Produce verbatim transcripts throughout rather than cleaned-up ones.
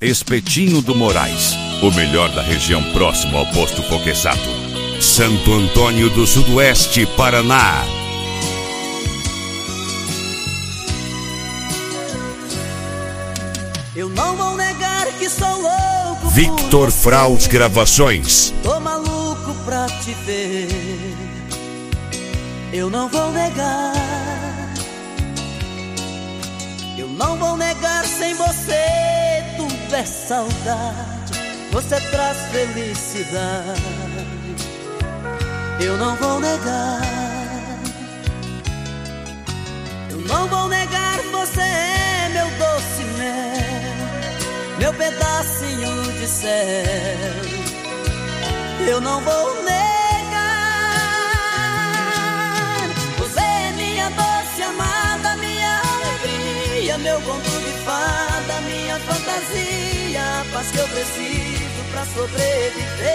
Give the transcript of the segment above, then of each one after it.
Espetinho do Moraes, o melhor da região próximo ao posto Foquesato. Santo Antônio do Sudoeste, Paraná. Eu não vou negar que sou louco. Victor Fraus Gravações. Tô maluco pra te ver. Eu não vou negar. Eu não vou negar, sem você tudo é saudade. Você traz felicidade. Eu não vou negar. Eu não vou negar, você é meu doce mel, meu pedacinho de céu. Eu não vou negar. Você é minha doce amada, minha alegria, meu conto de fada, minha fantasia, a paz que eu preciso pra sobreviver.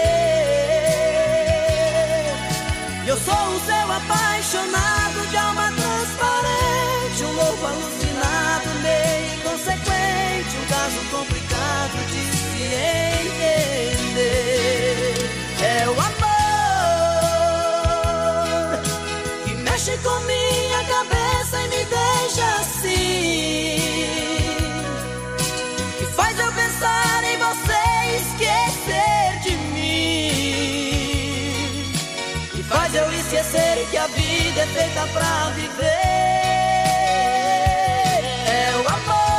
Eu sou o seu apaixonado, de alma transparente, um louco alucinado, meio inconsequente, um caso complicado de se entender. É o amor que mexe com minha cabeça e me deixa assim, que faz eu pensar em você e esquecer de mim, que faz eu esquecer que a vida é feita pra viver. É o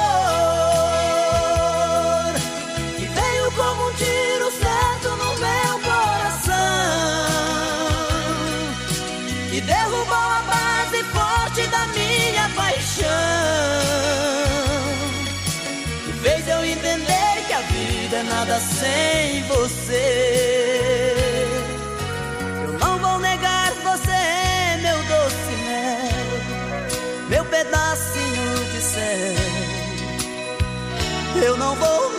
amor que veio como um tiro certo no meu coração, que derrubou a base forte da minha paixão, que fez eu entender que a vida é nada sem você. Eu não vou negar, você é meu doce mel, meu pedacinho de céu. Eu não vou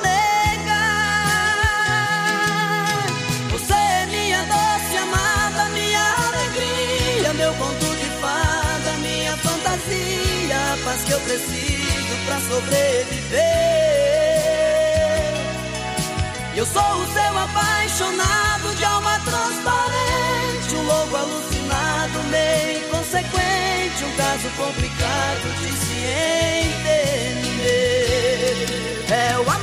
negar. Você é minha doce amada, minha alegria, meu conto de fada, minha fantasia, a paz que eu preciso pra sobreviver. Eu sou o seu apaixonado, de alma transparente, um louco alucinado, meio inconsequente, um caso complicado de se entender. É o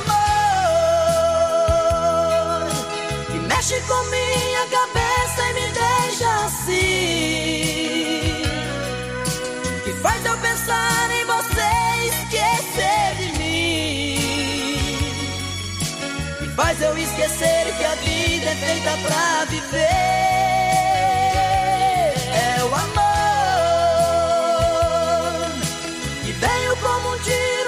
amor que mexe com minha cabeça e me deixa assim, que faz eu pensar em você e esquecer de mim, que faz eu esquecer que a vida é feita pra viver. É o amor que veio como um tiro